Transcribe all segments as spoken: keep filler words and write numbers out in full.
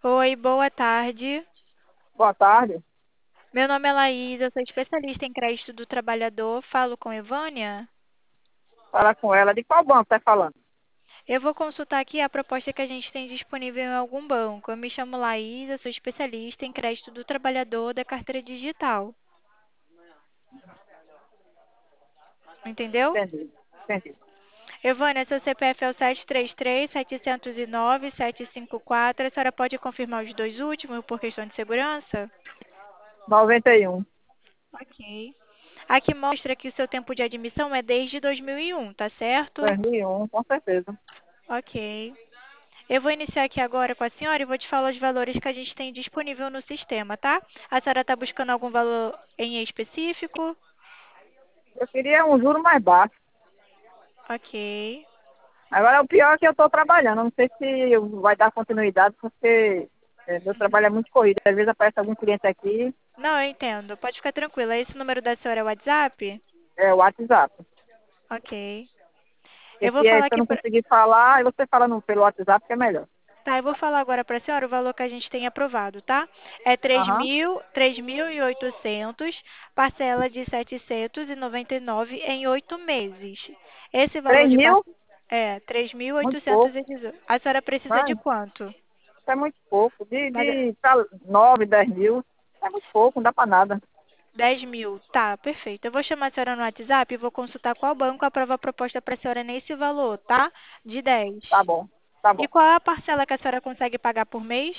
Oi, boa tarde. Boa tarde. Meu nome é Laís, eu sou especialista em crédito do trabalhador. Falo com Evânia. Fala com ela. De qual banco tá falando? Eu vou consultar aqui a proposta que a gente tem disponível em algum banco. Eu me chamo Laís, eu sou especialista em crédito do trabalhador da carteira digital. Entendeu? Entendi. Entendi. Evânia, seu C P F é o sete três três, sete zero nove, sete cinco quatro. A senhora pode confirmar os dois últimos por questão de segurança? noventa e um. Ok. Aqui mostra que o seu tempo de admissão é desde dois mil e um, tá certo? dois mil e um, com certeza. Ok. Eu vou iniciar aqui agora com a senhora e vou te falar os valores que a gente tem disponível no sistema, tá? A senhora está buscando algum valor em específico? Eu queria um juro mais baixo. Ok. Agora, o pior é que eu estou trabalhando. Eu não sei se vai dar continuidade, porque é, meu trabalho é muito corrido. Às vezes aparece algum cliente aqui, Não, eu entendo. Pode ficar tranquila. Esse número da senhora é o WhatsApp? é o WhatsApp. Ok. Eu Porque vou se, é, falar se eu aqui não pra... conseguir falar, aí você fala no, pelo WhatsApp que é melhor. Tá, eu vou falar agora para a senhora o valor que a gente tem aprovado, tá? É três Aham. mil, três mil e oitocentos, parcela de setecentos e noventa e nove em oito meses. Esse valor três de par... mil? é três mil Muito pouco. oitocentos e dezoito. A senhora precisa de Mas quanto? isso é muito pouco. De, Mas de pra nove, dez mil, é muito pouco, não dá para nada. dez mil, tá, perfeito. Eu vou chamar a senhora no WhatsApp e vou consultar qual banco aprova a proposta para a senhora nesse valor, tá? De dez. Tá bom, tá E bom. qual é a parcela que a senhora consegue pagar por mês?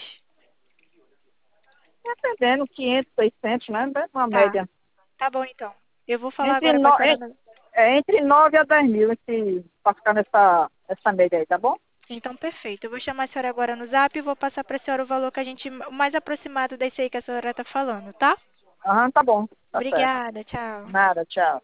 Dependendo, quinhentos, seiscentos, né? Uma Tá, média. tá bom então. Eu vou falar Entre, agora com a no, senhora en- no... é, entre nove a dez mil, esse, pra ficar nessa, nessa média aí, tá bom? Então, perfeito. Eu vou chamar a senhora agora no Zap e vou passar para a senhora o valor que a gente, o mais aproximado desse aí que a senhora está falando, tá? Aham, tá bom, tá certo. Obrigada, tchau. Nada, tchau.